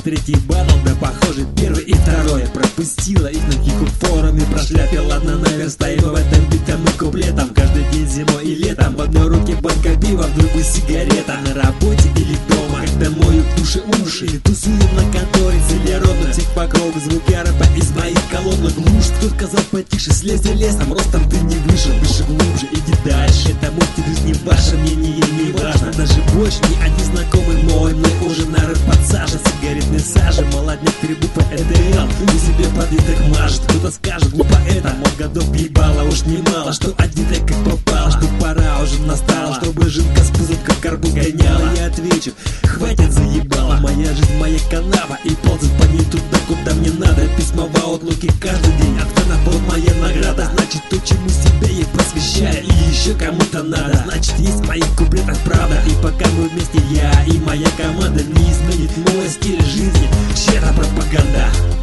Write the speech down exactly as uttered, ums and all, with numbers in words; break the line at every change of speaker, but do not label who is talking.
третий батл, да похоже первый и второй. Пропустила их на хип-хоп-форуме, прошляпила одна наверстаем в этом битом и куплетом. Каждый день зимой и летом в одной руке банка пива, в другой сигарета. На работе или дома, когда мою уши уши, или тусуем на конторе целеродно. Всех покров, звуки рэпа из моих колонок глушь. Кто сказал потише, слезь лесом, ростом ты не вышел, выше глубже, иди дальше. Это мой стиль, жизнь не ваше мнение, не важно. Даже больше ни один знакомый мой мной уже на рэп подсажен. Сигаретной сажи, молодняк перебупа ЭДЛ, у себе подвиток мажет. Кто-то скажет, глупо это, мол, годов ебало уж немало, что один так как попало, что пора уже настала, чтобы жинка с пузом как горбу гоняла. Я отвечу, хватит заебала, моя жизнь моя канава, и ползать по ней туда, куда мне надо. Письма в аутлуке каждый день, от фанов вот моя награда. Значит, то, чему себя я посвящаю, и еще кому-то надо, значит, есть в моих куплетах правда. И пока мы вместе, я и моя команда, не изменит мой стиль жизни чья-то пропаганда.